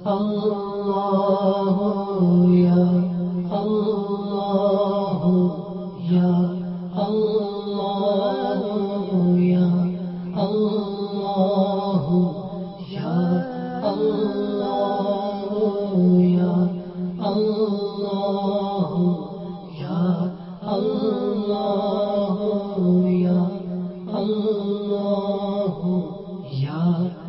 اللہ یا اللہ یا اللہ یا اللہ یا اللہ یا اللہ یا اللہ یا اللہ یا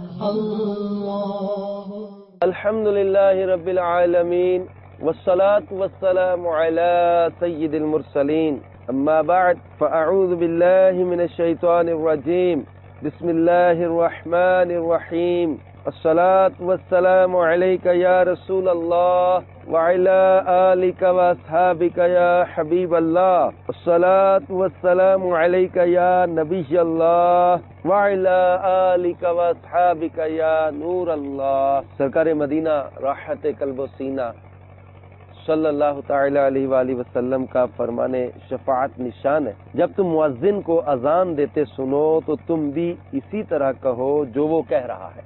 اللہ. الحمد للہ رب العالمین والصلاة والسلام على سید المرسلین اما بعد فاعوذ باللہ من الشیطان الرجیم بسم اللہ الرحمن الرحیم الصلاة والسلام علیک یا رسول اللہ وعلى آلک واصحابک یا حبیب اللہ الصلاة والسلام علیک یا نبی اللہ وعلى آلک واصحابک یا نور اللہ. سرکار مدینہ راحت قلب و سینہ صلی اللہ تعالی علیہ وآلہ وسلم کا فرمان شفاعت نشان ہے، جب تم مؤذن کو اذان دیتے سنو تو تم بھی اسی طرح کہو جو وہ کہہ رہا ہے،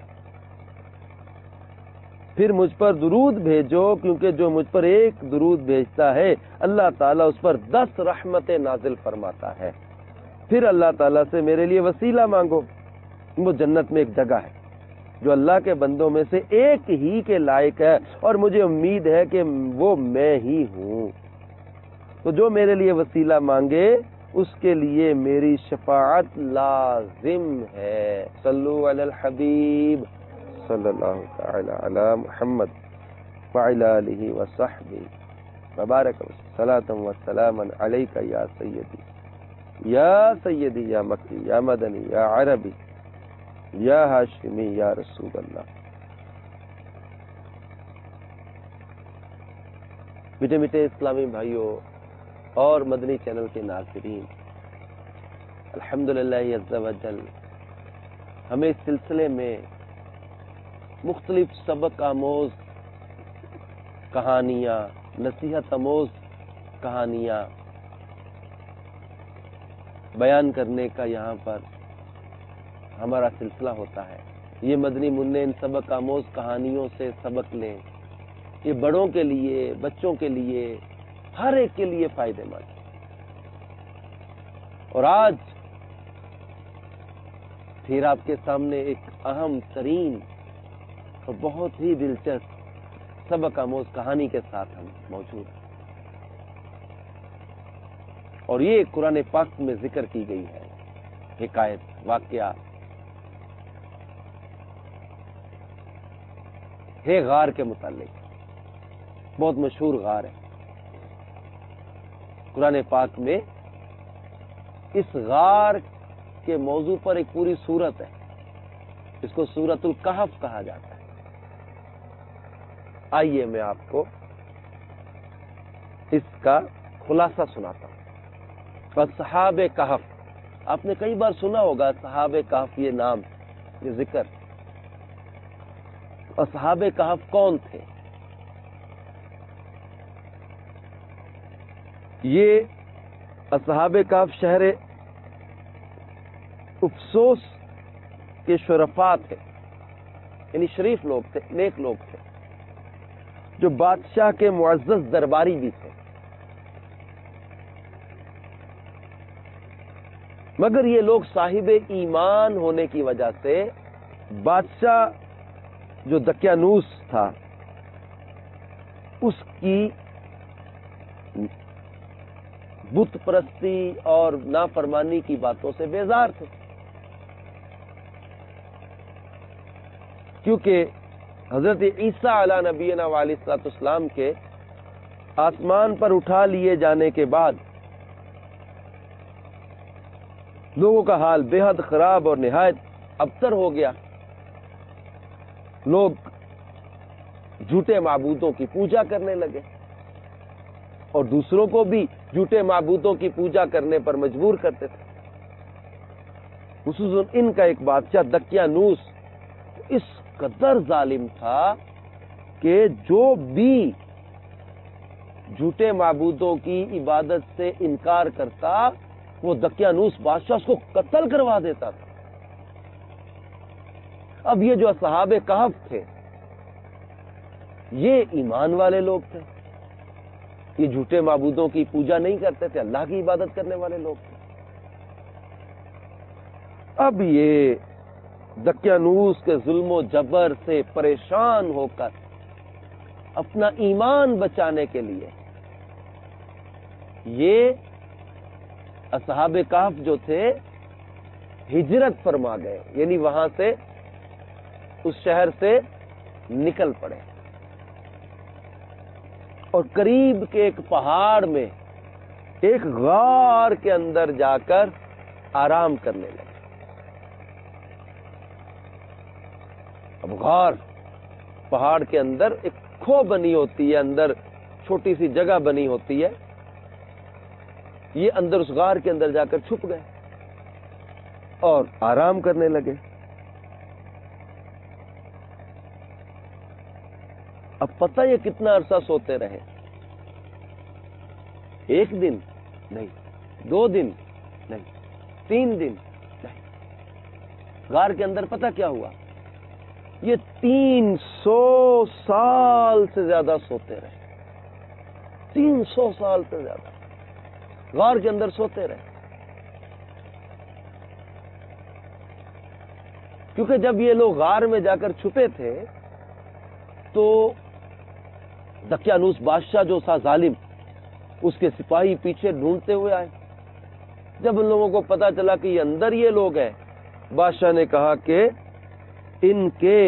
پھر مجھ پر درود بھیجو، کیونکہ جو مجھ پر ایک درود بھیجتا ہے اللہ تعالیٰ اس پر 10 رحمتیں نازل فرماتا ہے. پھر اللہ تعالیٰ سے میرے لیے وسیلہ مانگو، وہ جنت میں ایک جگہ ہے جو اللہ کے بندوں میں سے ایک ہی کے لائق ہے، اور مجھے امید ہے کہ وہ میں ہی ہوں. تو جو میرے لیے وسیلہ مانگے اس کے لیے میری شفاعت لازم ہے. صلو علی الحبیب صلی اللہ تعالی علی محمد وعلی آلہ وصحبہ وبارک صلاۃ و سلاما علیک یا سیدی یا مکی یا مدنی یا عربی یا ہاشمی یا رسول اللہ. میٹھے میٹھے اسلامی بھائیوں اور مدنی چینل کے ناظرین، الحمدللہ عز وجل ہمیں اس سلسلے میں مختلف سبق آموز کہانیاں، نصیحت آموز کہانیاں بیان کرنے کا یہاں پر ہمارا سلسلہ ہوتا ہے. یہ مدنی منع ان سبق آموز کہانیوں سے سبق لیں، یہ بڑوں کے لیے، بچوں کے لیے، ہر ایک کے لیے فائدہ مند. اور آج پھر آپ کے سامنے ایک اہم ترین اور بہت ہی دلچسپ سبق آموز کہانی کے ساتھ ہم موجود ہیں، اور یہ قرآن پاک میں ذکر کی گئی ہے حکایت، واقعہ ہے غار کے متعلق. بہت مشہور غار ہے قرآن پاک میں. اس غار کے موضوع پر ایک پوری سورت ہے، اس کو سورۃ الکہف کہا جاتا ہے. آئیے میں آپ کو اس کا خلاصہ سناتا ہوں. اصحاب کہف، آپ نے کئی بار سنا ہوگا اصحاب کہف، یہ نام، یہ ذکر. اصحاب کہف کون تھے؟ یہ اصحاب کہف شہر افسوس کے شرفاء تھے، یعنی شریف لوگ تھے، نیک لوگ تھے، جو بادشاہ کے معزز درباری بھی تھے. مگر یہ لوگ صاحب ایمان ہونے کی وجہ سے بادشاہ جو دقیانوس تھا اس کی بت پرستی اور نافرمانی کی باتوں سے بیزار تھے، کیونکہ حضرت عیسیٰ علیہ نبینا علیہ الصلوۃ والسلام کے آسمان پر اٹھا لیے جانے کے بعد لوگوں کا حال بے حد خراب اور نہایت ابتر ہو گیا. لوگ جھوٹے معبودوں کی پوجا کرنے لگے اور دوسروں کو بھی جھوٹے معبودوں کی پوجا کرنے پر مجبور کرتے تھے. خصوصاً ان کا ایک بادشاہ دقیانوس اس قدر ظالم تھا کہ جو بھی جھوٹے معبودوں کی عبادت سے انکار کرتا وہ دقیانوس بادشاہ اس کو قتل کروا دیتا تھا. اب یہ جو اصحاب کہف تھے یہ ایمان والے لوگ تھے، یہ جھوٹے معبودوں کی پوجا نہیں کرتے تھے، اللہ کی عبادت کرنے والے لوگ تھے۔ اب یہ دقیانوس کے ظلم و جبر سے پریشان ہو کر اپنا ایمان بچانے کے لیے یہ اصحاب کہف جو تھے ہجرت فرما گئے، یعنی وہاں سے اس شہر سے نکل پڑے اور قریب کے ایک پہاڑ میں ایک غار کے اندر جا کر آرام کرنے لگے۔ اب غار پہاڑ کے اندر ایک کھو بنی ہوتی ہے، اندر چھوٹی سی جگہ بنی ہوتی ہے، یہ اندر اس غار کے اندر جا کر چھپ گئے اور آرام کرنے لگے۔ اب پتہ یہ کتنا عرصہ سوتے رہے، ایک دن نہیں، 2 دن نہیں، 3 دن نہیں، غار کے اندر پتہ کیا ہوا، یہ 300 سال سے زیادہ سوتے رہے، 300 سال سے زیادہ غار کے اندر سوتے رہے۔ کیونکہ جب یہ لوگ غار میں جا کر چھپے تھے تو دقیانوس بادشاہ جو تھا ظالم، اس کے سپاہی پیچھے ڈھونڈتے ہوئے آئے۔ جب ان لوگوں کو پتا چلا کہ یہ اندر یہ لوگ ہیں، بادشاہ نے کہا کہ ان کے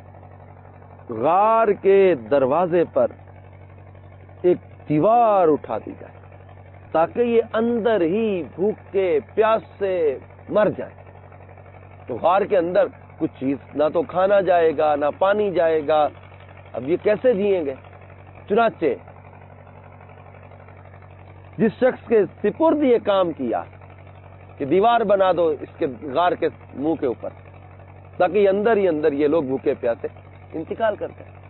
غار کے دروازے پر ایک دیوار اٹھا دی جائے تاکہ یہ اندر ہی بھوک کے پیاس سے مر جائے۔ تو غار کے اندر کچھ چیز نہ تو کھانا جائے گا نہ پانی جائے گا، اب یہ کیسے جئیں گے؟ چنانچہ جس شخص کے سپرد یہ کام کیا کہ دیوار بنا دو اس کے غار کے منہ کے اوپر تاکہ یہ اندر ہی اندر یہ لوگ بھوکے پیاسے انتقال کرتے ہیں،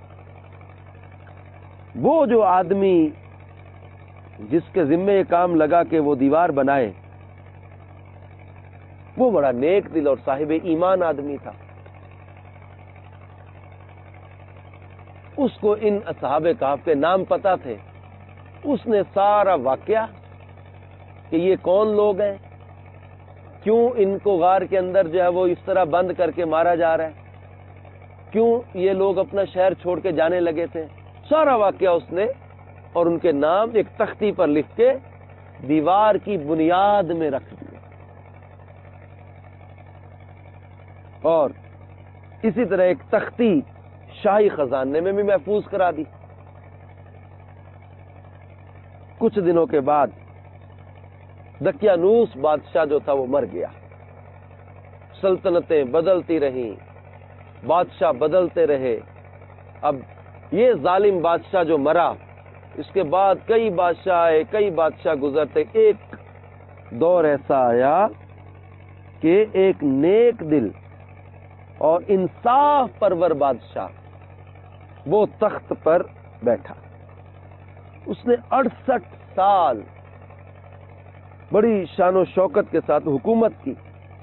وہ جو آدمی جس کے ذمے یہ کام لگا کہ وہ دیوار بنائے، وہ بڑا نیک دل اور صاحب ایمان آدمی تھا۔ اس کو ان اصحاب کہف کے نام پتا تھے، اس نے سارا واقعہ کہ یہ کون لوگ ہیں، کیوں ان کو غار کے اندر جو ہے وہ اس طرح بند کر کے مارا جا رہا ہے، کیوں یہ لوگ اپنا شہر چھوڑ کے جانے لگے تھے، سارا واقعہ اس نے اور ان کے نام ایک تختی پر لکھ کے دیوار کی بنیاد میں رکھ دیے، اور اسی طرح ایک تختی شاہی خزانے میں بھی محفوظ کرا دی۔ کچھ دنوں کے بعد دقیانوس بادشاہ جو تھا وہ مر گیا، سلطنتیں بدلتی رہیں، بادشاہ بدلتے رہے۔ اب یہ ظالم بادشاہ جو مرا، اس کے بعد کئی بادشاہ آئے، کئی بادشاہ گزرتے، ایک دور ایسا آیا کہ ایک نیک دل اور انصاف پرور بادشاہ وہ تخت پر بیٹھا۔ اس نے 68 سال بڑی شان و شوکت کے ساتھ حکومت کی۔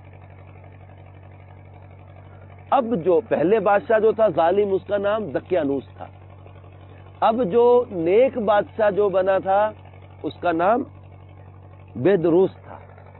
اب جو پہلے بادشاہ جو تھا ظالم، اس کا نام دقیانوس تھا، اب جو نیک بادشاہ جو بنا تھا اس کا نام بیدروس تھا۔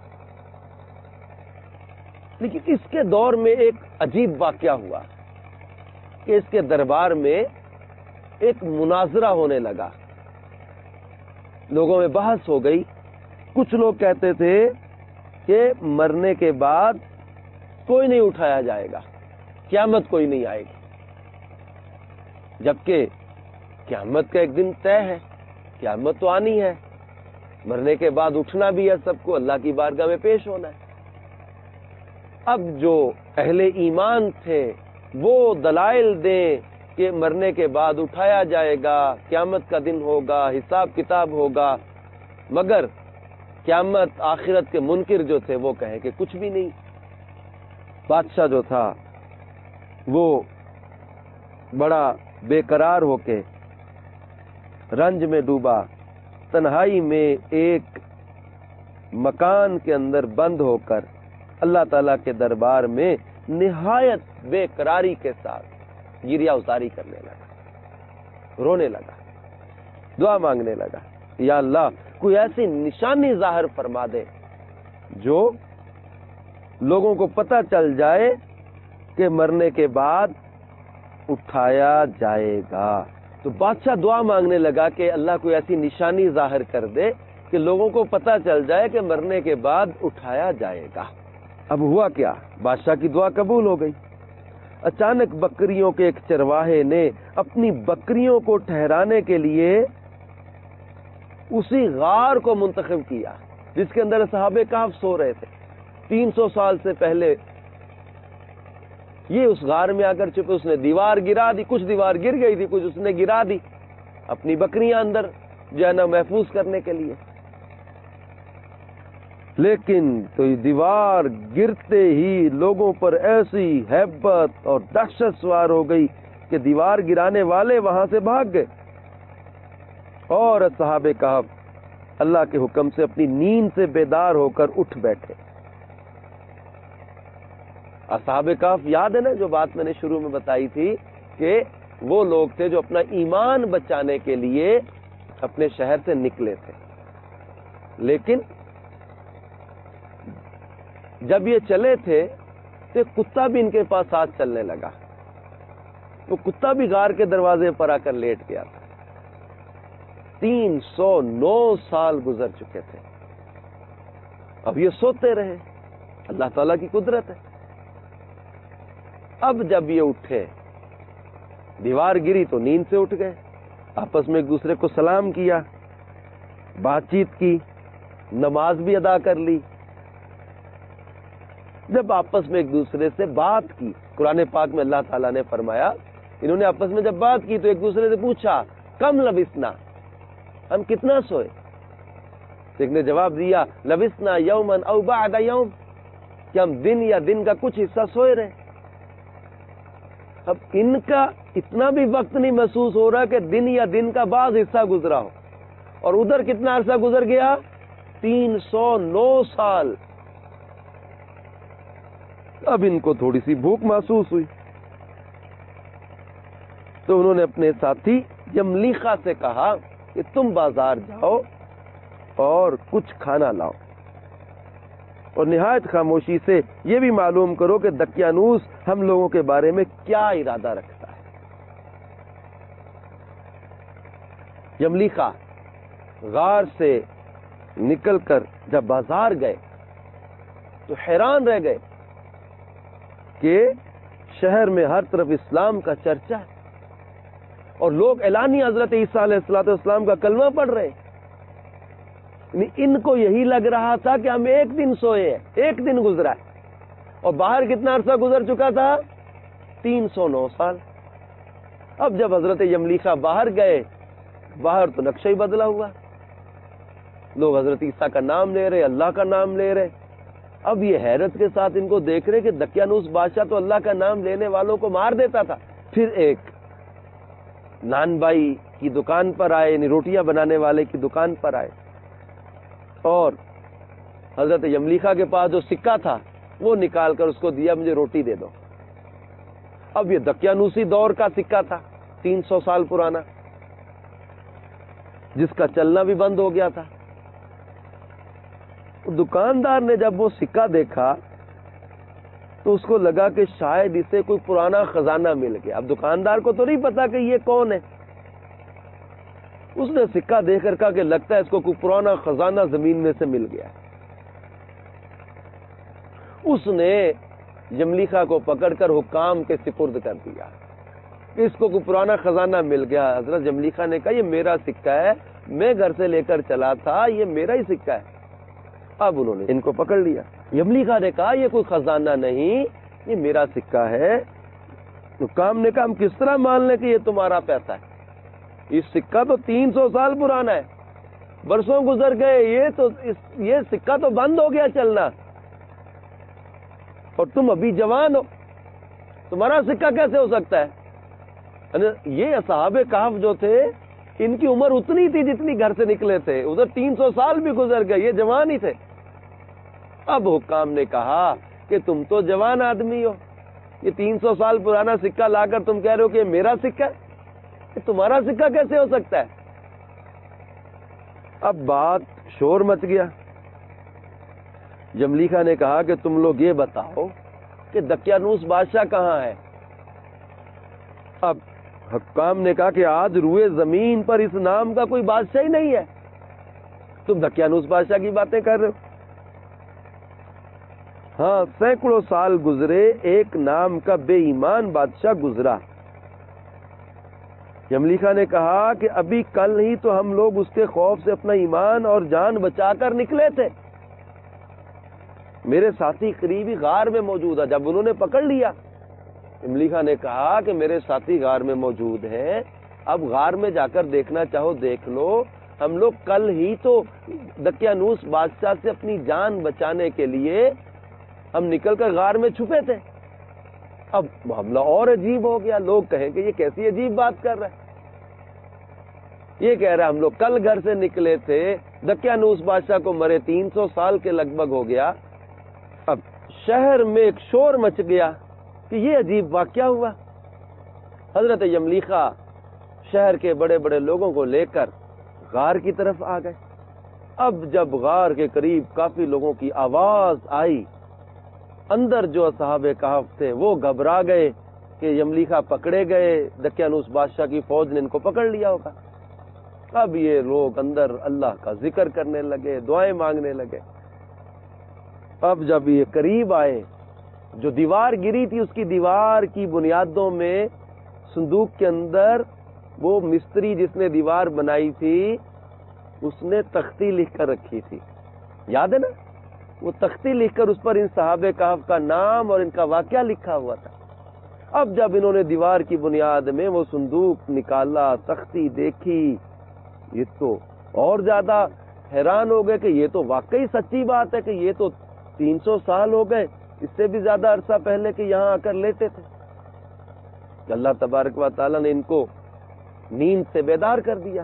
لیکن اس کے دور میں ایک عجیب واقعہ ہوا کہ اس کے دربار میں ایک مناظرہ ہونے لگا، لوگوں میں بحث ہو گئی۔ کچھ لوگ کہتے تھے کہ مرنے کے بعد کوئی نہیں اٹھایا جائے گا، قیامت کوئی نہیں آئے گی، جبکہ قیامت کا ایک دن طے ہے، قیامت تو آنی ہے، مرنے کے بعد اٹھنا بھی ہے، سب کو اللہ کی بارگاہ میں پیش ہونا ہے۔ اب جو اہل ایمان تھے وہ دلائل دیں کہ مرنے کے بعد اٹھایا جائے گا، قیامت کا دن ہوگا، حساب کتاب ہوگا، مگر قیامت آخرت کے منکر جو تھے وہ کہیں کہ کچھ بھی نہیں۔ بادشاہ جو تھا وہ بڑا بے قرار ہو کے رنج میں ڈوبا، تنہائی میں ایک مکان کے اندر بند ہو کر اللہ تعالیٰ کے دربار میں نہایت بے قراری کے ساتھ گریہ ازاری کرنے لگا۔ رونے لگا، دعا مانگنے لگا، یا اللہ کوئی ایسی نشانی ظاہر فرما دے جو لوگوں کو پتہ چل جائے کہ مرنے کے بعد اٹھایا جائے گا۔ تو بادشاہ دعا مانگنے لگا کہ اللہ کوئی ایسی نشانی ظاہر کر دے کہ لوگوں کو پتہ چل جائے کہ مرنے کے بعد اٹھایا جائے گا۔ اب ہوا کیا؟ بادشاہ کی دعا قبول ہو گئی۔ اچانک بکریوں کے ایک چرواہے نے اپنی بکریوں کو ٹھہرانے کے لیے اسی غار کو منتخب کیا جس کے اندر صحابہ کہف سو رہے تھے 300 سال سے پہلے۔ یہ اس غار میں آ کر چھپے، اس نے دیوار گرا دی، کچھ دیوار گر گئی تھی، کچھ اس نے گرا دی اپنی بکریاں اندر جو ہے نا محفوظ کرنے کے لیے۔ لیکن تو یہ دیوار گرتے ہی لوگوں پر ایسی ہیبت اور دہشت سوار ہو گئی کہ دیوار گرانے والے وہاں سے بھاگ گئے، اور صحابہ کہف اللہ کے حکم سے اپنی نیند سے بیدار ہو کر اٹھ بیٹھے۔ اصحاب کہف یاد ہے نا جو بات میں نے شروع میں بتائی تھی کہ وہ لوگ تھے جو اپنا ایمان بچانے کے لیے اپنے شہر سے نکلے تھے، لیکن جب یہ چلے تھے تو کتا بھی ان کے پاس ساتھ چلنے لگا، تو کتا بھی غار کے دروازے پر آ کر لیٹ گیا تھا۔ 309 سال گزر چکے تھے، اب یہ سوتے رہے، اللہ تعالیٰ کی قدرت ہے۔ اب جب یہ اٹھے، دیوار گری تو نیند سے اٹھ گئے، آپس میں ایک دوسرے کو سلام کیا، بات چیت کی، نماز بھی ادا کر لی۔ جب آپس میں ایک دوسرے سے بات کی، قرآن پاک میں اللہ تعالیٰ نے فرمایا انہوں نے آپس میں جب بات کی تو ایک دوسرے سے پوچھا کم لبثنا، ہم کتنا سوئے؟ ایک نے جواب دیا لبثنا یومن او بعد یوم، کہ ہم دن یا دن کا کچھ حصہ سوئے رہے۔ اب ان کا اتنا بھی وقت نہیں محسوس ہو رہا کہ دن یا دن کا بعض حصہ گزرا ہو، اور ادھر کتنا عرصہ گزر گیا؟ 309 سال۔ اب ان کو تھوڑی سی بھوک محسوس ہوئی تو انہوں نے اپنے ساتھی یملیخا سے کہا کہ تم بازار جاؤ اور کچھ کھانا لاؤ، اور نہایت خاموشی سے یہ بھی معلوم کرو کہ دقیانوس ہم لوگوں کے بارے میں کیا ارادہ رکھتا ہے۔ یملیخا غار سے نکل کر جب بازار گئے تو حیران رہ گئے کہ شہر میں ہر طرف اسلام کا چرچا ہے، اور لوگ اعلانی حضرت عیسیٰ علیہ السلام کا کلمہ پڑھ رہے ہیں۔ ان کو یہی لگ رہا تھا کہ ہم ایک دن سوئے ہیں، ایک دن گزرا ہے، اور باہر کتنا عرصہ گزر چکا تھا؟ 309 سال۔ اب جب حضرت یملیخا باہر گئے، باہر تو نقشہ ہی بدلا ہوا، لوگ حضرت عیسیٰ کا نام لے رہے، اللہ کا نام لے رہے۔ اب یہ حیرت کے ساتھ ان کو دیکھ رہے کہ دقیانوس بادشاہ تو اللہ کا نام لینے والوں کو مار دیتا تھا۔ پھر ایک نان بائی کی دکان پر آئے، یعنی روٹیاں بنانے والے کی دکان پر آئے، اور حضرت یملیخا کے پاس جو سکہ تھا وہ نکال کر اس کو دیا، مجھے روٹی دے دو۔ اب یہ دقیانوسی دور کا سکہ تھا، 300 سال پرانا، جس کا چلنا بھی بند ہو گیا تھا۔ دکاندار نے جب وہ سکہ دیکھا تو اس کو لگا کہ شاید اسے کوئی پرانا خزانہ مل گیا۔ اب دکاندار کو تو نہیں پتا کہ یہ کون ہے، اس نے سکہ دیکھ کر کہا کہ لگتا ہے اس کو کوئی پرانا خزانہ زمین میں سے مل گیا۔ اس نے یملیخا کو پکڑ کر حکام کے سپرد کر دیا کہ اس کو کوئی پرانا خزانہ مل گیا۔ حضرت یملیخا نے کہا یہ میرا سکہ ہے، میں گھر سے لے کر چلا تھا، یہ میرا ہی سکہ ہے۔ اب انہوں نے ان کو پکڑ لیا۔ یملیخا نے کہا یہ کوئی خزانہ نہیں، یہ میرا سکہ ہے۔ حکام نے کہا ہم کس طرح مان لیں کہ یہ تمہارا پیسہ ہے؟ یہ سکہ تو 300 سال پرانا ہے، برسوں گزر گئے، یہ سکہ تو بند ہو گیا چلنا، اور تم ابھی جوان ہو، تمہارا سکہ کیسے ہو سکتا ہے؟ یہ اصحاب کہف جو تھے ان کی عمر اتنی تھی جتنی گھر سے نکلے تھے، ادھر 300 سال بھی گزر گئے، یہ جوان ہی تھے۔ اب حکام نے کہا کہ تم تو جوان آدمی ہو، یہ 300 سال پرانا سکہ لا کر تم کہہ رہے ہو کہ یہ میرا سکہ ہے؟ کہ تمہارا سکہ کیسے ہو سکتا ہے؟ اب بات شور مچ گیا. جملیخا نے کہا کہ تم لوگ یہ بتاؤ کہ دقیانوس بادشاہ کہاں ہے؟ اب حکام نے کہا کہ آج روئے زمین پر اس نام کا کوئی بادشاہ ہی نہیں ہے. تم دقیانوس بادشاہ کی باتیں کر رہے ہو. ہاں، سینکڑوں سال گزرے، ایک نام کا بے ایمان بادشاہ گزرا. یملیکا نے کہا کہ ابھی کل ہی تو ہم لوگ اس کے خوف سے اپنا ایمان اور جان بچا کر نکلے تھے. میرے ساتھی قریبی غار میں موجود ہے. جب انہوں نے پکڑ لیا، یملیکا نے کہا کہ میرے ساتھی غار میں موجود ہیں، اب غار میں جا کر دیکھنا چاہو دیکھ لو. ہم لوگ کل ہی تو دقیانوس بادشاہ سے اپنی جان بچانے کے لیے ہم نکل کر غار میں چھپے تھے. اب معاملہ اور عجیب ہو گیا. لوگ کہیں کہ یہ کیسی عجیب بات کر رہا ہے. یہ کہہ رہا ہے ہم لوگ کل گھر سے نکلے تھے، دقیانوس بادشاہ کو مرے 300 سال کے لگ بھگ ہو گیا. اب شہر میں ایک شور مچ گیا کہ یہ عجیب واقعہ ہوا. حضرت یملیخا شہر کے بڑے بڑے لوگوں کو لے کر غار کی طرف آ گئے. اب جب غار کے قریب کافی لوگوں کی آواز آئی، اندر جو اصحاب کہف تھے وہ گھبرا گئے کہ یملیخا پکڑے گئے، دقیانوس بادشاہ کی فوج نے ان کو پکڑ لیا ہوگا. اب یہ لوگ اندر اللہ کا ذکر کرنے لگے، دعائیں مانگنے لگے. اب جب یہ قریب آئے، جو دیوار گری تھی اس کی دیوار کی بنیادوں میں صندوق کے اندر وہ مستری جس نے دیوار بنائی تھی اس نے تختی لکھ کر رکھی تھی. یاد ہے نا؟ وہ تختی لکھ کر اس پر ان صحابہ کہف کا نام اور ان کا واقعہ لکھا ہوا تھا. اب جب انہوں نے دیوار کی بنیاد میں وہ صندوق نکالا، تختی دیکھی، یہ تو اور زیادہ حیران ہو گئے کہ یہ تو واقعی سچی بات ہے کہ یہ تو 300 سال ہو گئے، اس سے بھی زیادہ عرصہ پہلے کہ یہاں آ کر لیتے تھے. اللہ تبارک و تعالیٰ نے ان کو نیند سے بیدار کر دیا.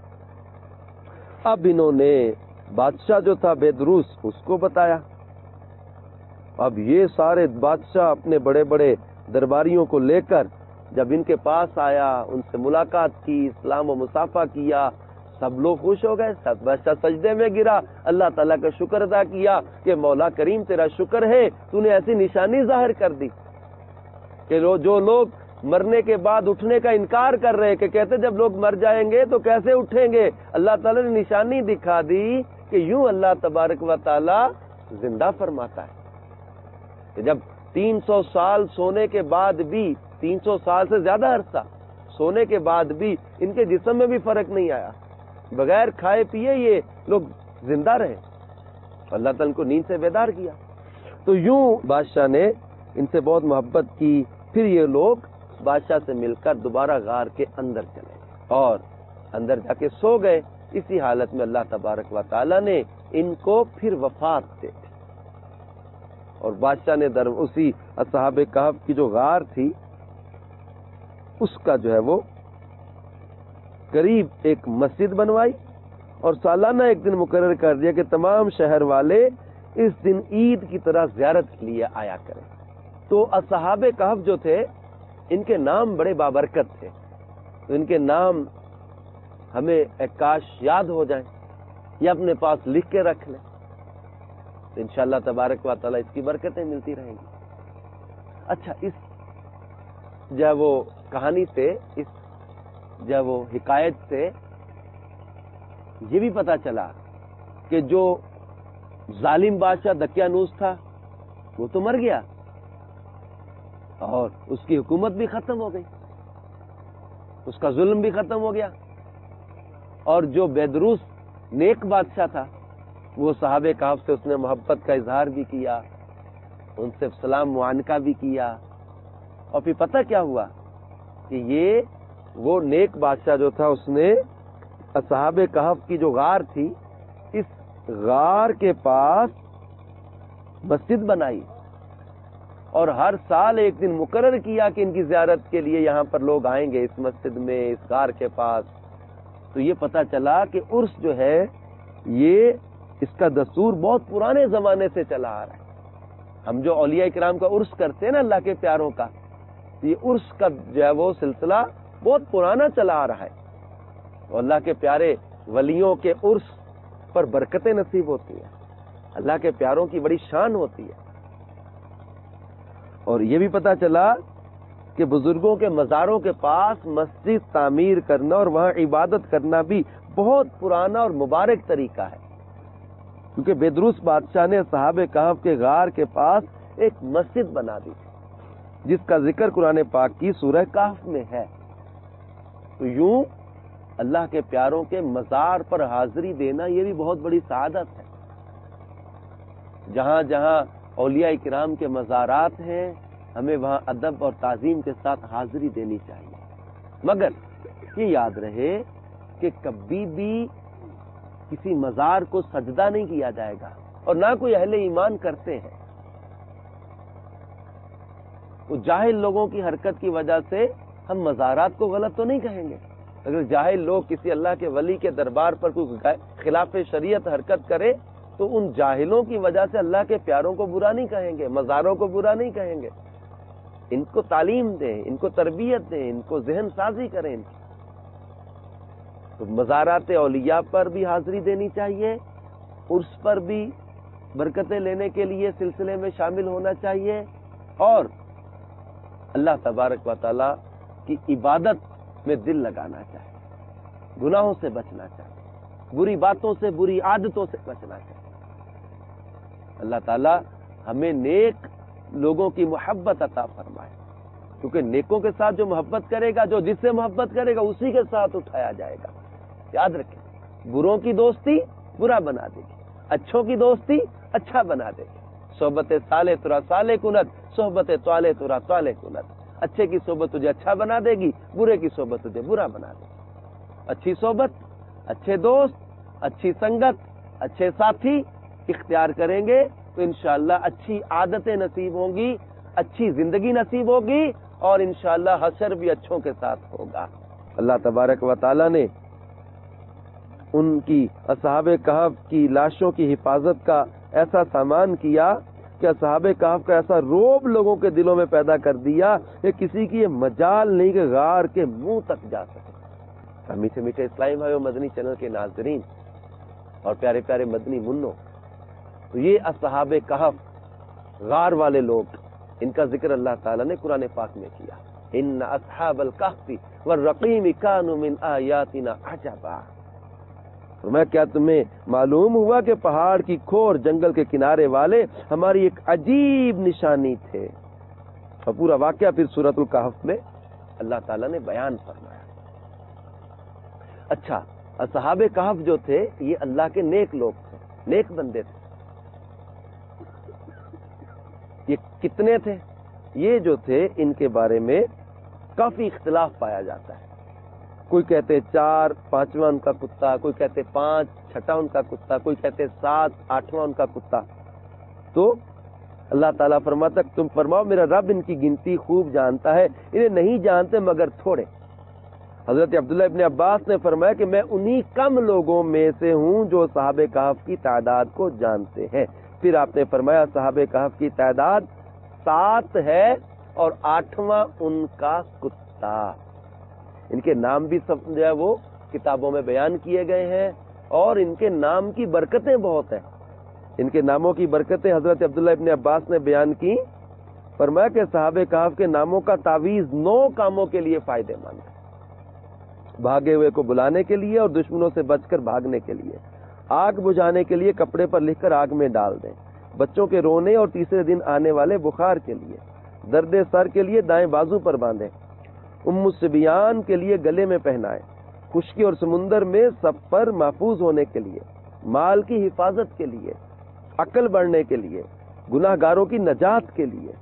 اب انہوں نے بادشاہ جو تھا بیدروس اس کو بتایا. اب یہ سارے بادشاہ اپنے بڑے بڑے درباریوں کو لے کر جب ان کے پاس آیا، ان سے ملاقات کی، اسلام و مصافحہ کیا، سب لوگ خوش ہو گئے. سب بادشاہ سجدے میں گرا، اللہ تعالیٰ کا شکر ادا کیا کہ مولا کریم تیرا شکر ہے، تو نے ایسی نشانی ظاہر کر دی کہ جو لوگ مرنے کے بعد اٹھنے کا انکار کر رہے کہ کہتے جب لوگ مر جائیں گے تو کیسے اٹھیں گے، اللہ تعالیٰ نے نشانی دکھا دی کہ یوں اللہ تبارک و تعالیٰ زندہ فرماتا ہے. کہ جب 300 سال سونے کے بعد بھی، 300 سال سے زیادہ عرصہ سونے کے بعد بھی ان کے جسم میں بھی فرق نہیں آیا، بغیر کھائے پیے یہ لوگ زندہ رہے. اللہ تعالیٰ ان کو نیند سے بیدار کیا. تو یوں بادشاہ نے ان سے بہت محبت کی. پھر یہ لوگ بادشاہ سے مل کر دوبارہ غار کے اندر چلے اور اندر جا کے سو گئے. اسی حالت میں اللہ تبارک و تعالیٰ نے ان کو پھر وفات دے دی اور بادشاہ نے اسی اصحاب کہف کی جو غار تھی اس کا جو ہے وہ قریب ایک مسجد بنوائی اور سالانہ ایک دن مقرر کر دیا کہ تمام شہر والے اس دن عید کی طرح زیارت کے لیے آیا کریں. تو اصحاب کہف جو تھے ان کے نام بڑے بابرکت تھے، تو ان کے نام ہمیں ایک کاش یاد ہو جائیں یا اپنے پاس لکھ کے رکھ لیں تو انشاءاللہ تبارک و تعالیٰ اس کی برکتیں ملتی رہیں گی. اچھا، اس جو وہ کہانی سے، اس جو وہ حکایت سے یہ بھی پتا چلا کہ جو ظالم بادشاہ دقیانوس تھا وہ تو مر گیا اور اس کی حکومت بھی ختم ہو گئی، اس کا ظلم بھی ختم ہو گیا. اور جو بیدروس نیک بادشاہ تھا وہ صحابہ کہف سے اس نے محبت کا اظہار بھی کیا، ان سے سلام معانقہ بھی کیا. اور پھر پتہ کیا ہوا کہ یہ وہ نیک بادشاہ جو تھا اس نے اصحاب کہف کی جو غار تھی اس غار کے پاس مسجد بنائی اور ہر سال ایک دن مقرر کیا کہ ان کی زیارت کے لیے یہاں پر لوگ آئیں گے اس مسجد میں، اس غار کے پاس. تو یہ پتہ چلا کہ عرس جو ہے یہ اس کا دستور بہت پرانے زمانے سے چلا آ رہا ہے. ہم جو اولیاء کرام کا عرس کرتے ہیں نا اللہ کے پیاروں کا، یہ عرس کا جو ہے وہ سلسلہ بہت پرانا چلا آ رہا ہے. اور اللہ کے پیارے ولیوں کے عرس پر برکتیں نصیب ہوتی ہیں, اللہ کے پیاروں کی بڑی شان ہوتی ہے. اور یہ بھی پتا چلا کہ بزرگوں کے مزاروں کے پاس مسجد تعمیر کرنا اور وہاں عبادت کرنا بھی بہت پرانا اور مبارک طریقہ ہے, کیونکہ بیدروس بادشاہ نے اصحاب کہف کے غار کے پاس ایک مسجد بنا دی جس کا ذکر قرآن پاک کی سورہ کہف میں ہے. تو یوں اللہ کے پیاروں کے مزار پر حاضری دینا یہ بھی بہت بڑی سعادت ہے. جہاں جہاں اولیاء کرام کے مزارات ہیں ہمیں وہاں ادب اور تعظیم کے ساتھ حاضری دینی چاہیے, مگر یہ یاد رہے کہ کبھی بھی کسی مزار کو سجدہ نہیں کیا جائے گا, اور نہ کوئی اہل ایمان کرتے ہیں. وہ جاہل لوگوں کی حرکت کی وجہ سے ہم مزارات کو غلط تو نہیں کہیں گے. اگر جاہل لوگ کسی اللہ کے ولی کے دربار پر کوئی خلاف شریعت حرکت کرے تو ان جاہلوں کی وجہ سے اللہ کے پیاروں کو برا نہیں کہیں گے, مزاروں کو برا نہیں کہیں گے. ان کو تعلیم دیں, ان کو تربیت دیں, ان کو ذہن سازی کریں. تو مزارات اولیاء پر بھی حاضری دینی چاہیے, عرس پر بھی برکتیں لینے کے لیے سلسلے میں شامل ہونا چاہیے, اور اللہ تبارک و تعالی کی عبادت میں دل لگانا چاہیے, گناہوں سے بچنا چاہیے, بری باتوں سے, بری عادتوں سے بچنا چاہیے. اللہ تعالی ہمیں نیک لوگوں کی محبت عطا فرمائے, کیونکہ نیکوں کے ساتھ جو محبت کرے گا, جو جس سے محبت کرے گا اسی کے ساتھ اٹھایا جائے گا. یاد رکھیں, بروں کی دوستی برا بنا دے گی, اچھوں کی دوستی اچھا بنا دے گی. صحبت صالح ترا صالح کنت, صحبت طالح ترا طالح کنت. اچھے کی صحبت تجھے اچھا بنا دے گی, برے کی صحبت تجھے برا بنا دے گی. اچھی صحبت, اچھے دوست, اچھی سنگت, اچھے ساتھی اختیار کریں گے تو انشاءاللہ اچھی عادتیں نصیب ہوں گی, اچھی زندگی نصیب ہوگی, اور انشاءاللہ حشر بھی اچھوں کے ساتھ ہوگا. اللہ تبارک و تعالی نے ان کی اصحاب کہف کی لاشوں کی حفاظت کا ایسا سامان کیا کہ اصحاب کہف کا ایسا روب لوگوں کے دلوں میں پیدا کر دیا کہ کسی کی یہ مجال نہیں کہ غار کے منہ تک جا سکے. میٹھے میٹھے اسلامی بھائیو, مدنی چینل کے ناظرین اور پیارے پیارے مدنی منوں, تو یہ اصحاب کہف غار والے لوگ, ان کا ذکر اللہ تعالیٰ نے قرآن پاک میں کیا. ان اصحاب الکہف والرقیم کانوا من آیاتنا عجبا. فرمایا کیا تمہیں معلوم ہوا کہ پہاڑ کی کھو اور جنگل کے کنارے والے ہماری ایک عجیب نشانی تھے. اور پورا واقعہ پھر سورۃ الکہف میں اللہ تعالیٰ نے بیان فرمایا. اچھا, اصحاب کہف جو تھے یہ اللہ کے نیک لوگ تھے, نیک بندے تھے. یہ کتنے تھے؟ یہ جو تھے ان کے بارے میں کافی اختلاف پایا جاتا ہے. کوئی کہتے 4, 5واں ان کا کتا, کوئی کہتے 5, 6واں ان کا کتا, کوئی کہتے 7, 8واں ان کا کتا. تو اللہ تعالیٰ فرماتا تم فرماؤ میرا رب ان کی گنتی خوب جانتا ہے, انہیں نہیں جانتے مگر تھوڑے. حضرت عبداللہ ابن عباس نے فرمایا کہ میں انہی کم لوگوں میں سے ہوں جو صحاب کہف کی تعداد کو جانتے ہیں. پھر آپ نے فرمایا صحاب کہف کی تعداد 7 ہے اور 8واں ان کا کتا. ان کے نام بھی سب جو ہے وہ کتابوں میں بیان کیے گئے ہیں, اور ان کے نام کی برکتیں بہت ہیں. ان کے ناموں کی برکتیں حضرت عبداللہ ابن عباس نے بیان کی. فرمایا کہ صحاب کہف کے ناموں کا تعویذ 9 کاموں کے لیے فائدے مند ہے. بھاگے ہوئے کو بلانے کے لیے اور دشمنوں سے بچ کر بھاگنے کے لیے, آگ بجھانے کے لیے کپڑے پر لکھ کر آگ میں ڈال دیں, بچوں کے رونے اور تیسرے دن آنے والے بخار کے لیے, درد سر کے لیے دائیں بازو پر باندھیں, ام الصبیان کے لیے گلے میں پہنائیں, خشکی اور سمندر میں سب پر محفوظ ہونے کے لیے, مال کی حفاظت کے لیے, عقل بڑھنے کے لیے, گناہ گاروں کی نجات کے لیے.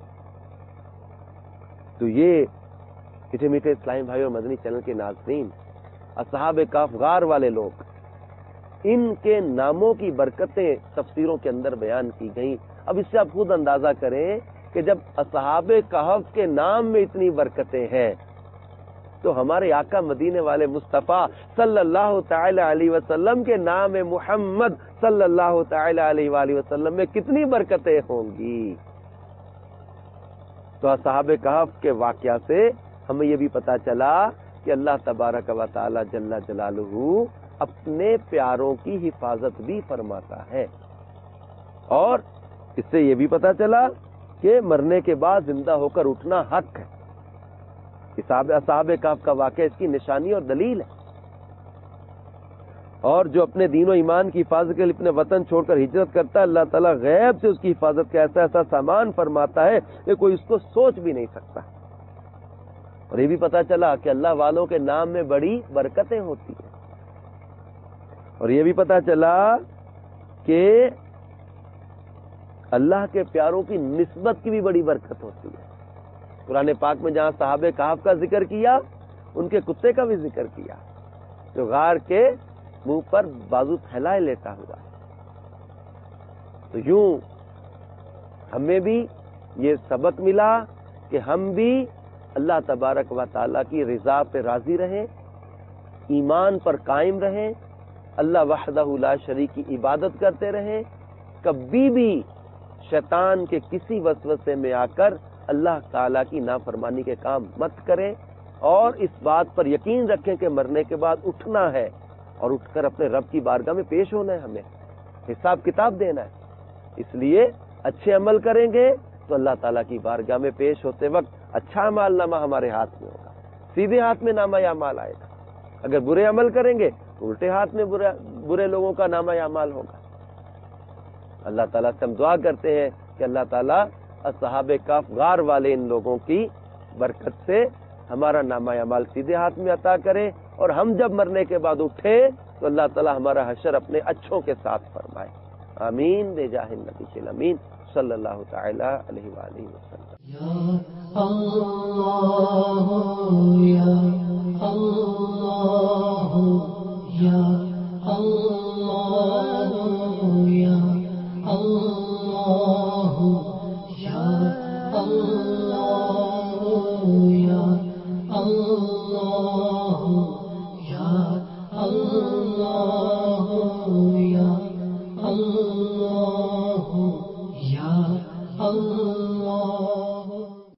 تو یہ میٹھے میٹھے اسلامی بھائیو مدنی چینل کے ناظرین, اصحاب کہف غار والے لوگ, ان کے ناموں کی برکتیں تفسیروں کے اندر بیان کی گئیں. اب اس سے آپ خود اندازہ کریں کہ جب اصحاب کہف کے نام میں اتنی برکتیں ہیں تو ہمارے آقا مدینے والے مصطفیٰ صلی اللہ تعالی علیہ وسلم کے نام محمد صلی اللہ تعالی علیہ وآلہ وسلم میں کتنی برکتیں ہوں گی. تو اصحاب کہف کے واقعہ سے ہمیں یہ بھی پتا چلا کہ اللہ تبارک و تعالی جل جلالہ اپنے پیاروں کی حفاظت بھی فرماتا ہے. اور اس سے یہ بھی پتا چلا کہ مرنے کے بعد زندہ ہو کر اٹھنا حق ہے. اصحاب کہف کا واقعہ اس کی نشانی اور دلیل ہے. اور جو اپنے دین و ایمان کی حفاظت کے لیے اپنے وطن چھوڑ کر ہجرت کرتا ہے، اللہ تعالیٰ غیب سے اس کی حفاظت کا ایسا ایسا سامان فرماتا ہے کہ کوئی اس کو سوچ بھی نہیں سکتا. اور یہ بھی پتا چلا کہ اللہ والوں کے نام میں بڑی برکتیں ہوتی ہیں. اور یہ بھی پتا چلا کہ اللہ کے پیاروں کی نسبت کی بھی بڑی برکت ہوتی ہے. قرآن پاک میں جہاں صحابہ کہف کا ذکر کیا، ان کے کتے کا بھی ذکر کیا جو غار کے منہ پر بازو پھیلائے لیٹا ہوا. تو یوں ہمیں بھی یہ سبق ملا کہ ہم بھی اللہ تبارک و تعالیٰ کی رضا پہ راضی رہیں، ایمان پر قائم رہیں، اللہ وحدہ لا شریک کی عبادت کرتے رہیں، کبھی بھی شیطان کے کسی وسوسے میں آ کر اللہ تعالیٰ کی نافرمانی کے کام مت کریں، اور اس بات پر یقین رکھیں کہ مرنے کے بعد اٹھنا ہے اور اٹھ کر اپنے رب کی بارگاہ میں پیش ہونا ہے، ہمیں حساب کتاب دینا ہے. اس لیے اچھے عمل کریں گے تو اللہ تعالیٰ کی بارگاہ میں پیش ہوتے وقت اچھا اعمال نامہ ہمارے ہاتھ میں ہوگا، سیدھے ہاتھ میں نامہ اعمال آئے گا. اگر برے عمل کریں گے تو الٹے ہاتھ میں برے لوگوں کا نامہ اعمال ہوگا. اللہ تعالیٰ سے ہم دعا کرتے ہیں کہ اللہ تعالیٰ اصحاب کہف غار والے ان لوگوں کی برکت سے ہمارا نامہ اعمال سیدھے ہاتھ میں عطا کرے، اور ہم جب مرنے کے بعد اٹھے تو اللہ تعالیٰ ہمارا حشر اپنے اچھوں کے ساتھ فرمائے. آمین بجاہ النبی الامین صلی اللہ تعالی علیہ وآلہ وسلم. یا اللہ یا اللہ یا اللہ